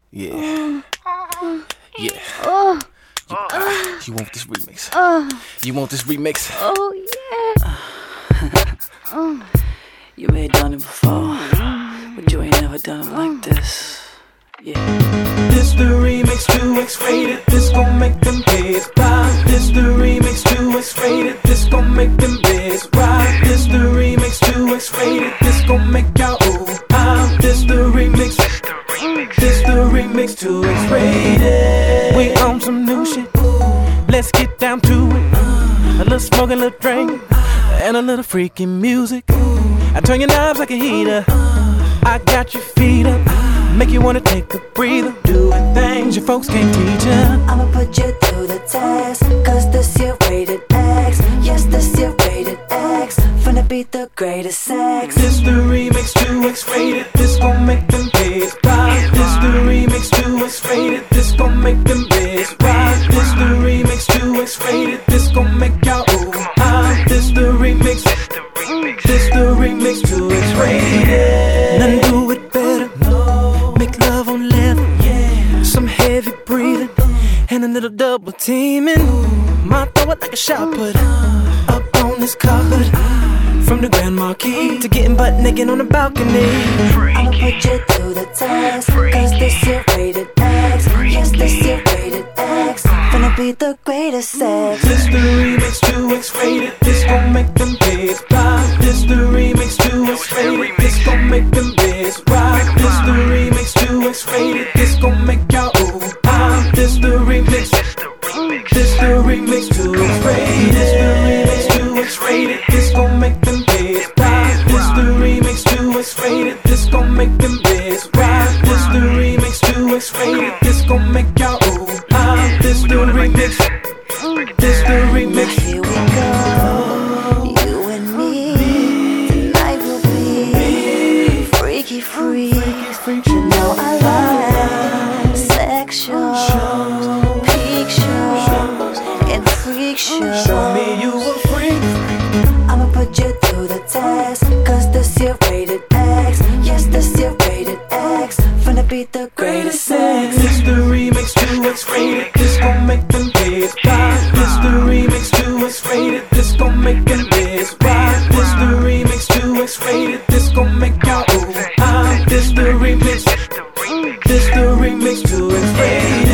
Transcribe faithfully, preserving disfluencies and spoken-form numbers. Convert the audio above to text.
Yeah. Yeah. You, you want this remix? You want this remix? Oh, yeah. You may have done it before, but you ain't never done it like this. Yeah. This the remix, two X rated. This gon' make them kids ride. This the remix, two X rated. This gon' make them bigs ride. This the remix, two X rated. This gon' make y'all ooh ah. This the remix. This the remix, two X rated. We on some new shit. Let's get down to it. A little smoke, a little drink, and a little freaking music. I turn your knobs like a heater. I got your feet up, make you wanna take a breather. Doing things your folks can't teach ya. I'ma put you through the test, cause this here rated X. Yes, this here rated X. Finna be the greatest sex. This the remix, two X rated. This gon' make them kids ride. This the remix, two X rated. This gon' make them bigs ride. This the remix, two X rated. This gon' make y'all ooh ah. This the remix. This the remix, two X rated. None do it better. Make love on leather. Some heavy breathing and a little double teaming. Might throw it like a shot put up on this cupboard. From the Grand Marquis to getting butt naked on the balcony. I'ma put you through the test, cause this here rated X. Yes, this here rated X. Finna be the greatest sex. This the remix, two X rated. This gon' make them kids ride. This the remix, two X rated. This gon' make them bigs ride. This the remix, two X rated. This gon' make y'all ooh ah. This the remix. This the remix, two X rated. This the remix, two X rated. This gon' make them kids ride. This the remix, two X rated. This gon' make them bigs ride. This the remix, two X rated. This gon' make y'all ooh ah. This the remix. This the remix. Here we go, you and me. Tonight will be freaky free. You know I love sex shows, peak shows, and freak shows. Show me you a freak. I'ma put you through the test, cause this here rated X. Yes, this here rated X. Finna be the greatest sex. This the remix, two X rated. This gon' make them kids ride. This the remix, two X rated. This gon' make them bigs ride. This the remix, two X rated. This gon' make y'all ooh ah. This the remix. This the remix, two X rated.